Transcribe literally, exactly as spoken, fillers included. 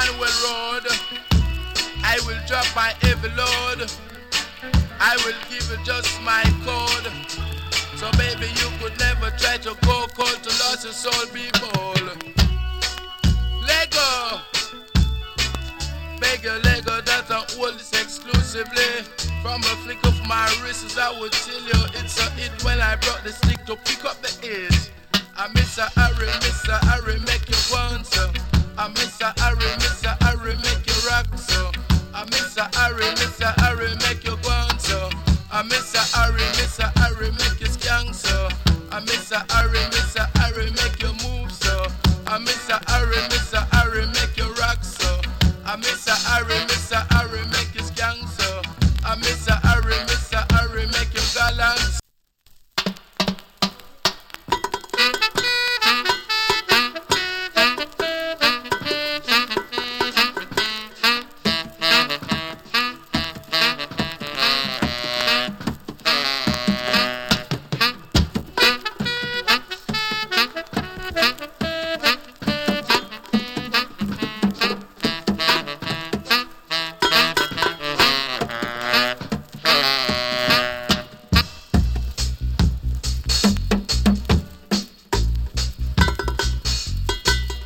Manuel Road. I will drop my heavy load. I will give you just my code. So baby, you could never try to go cold to lost your soul, be bold. Lego, beg your Lego that I hold this exclusively. From a flick of my wrists, I would tell you it's a hit when I brought the stick to pick up the edge. I miss a Harry, miss a Harry, make you want so. I miss a Harry, miss a Harry, make you rock so. I miss a Harry, miss a Harry, make you want so. I miss a Harry, miss a Harry, make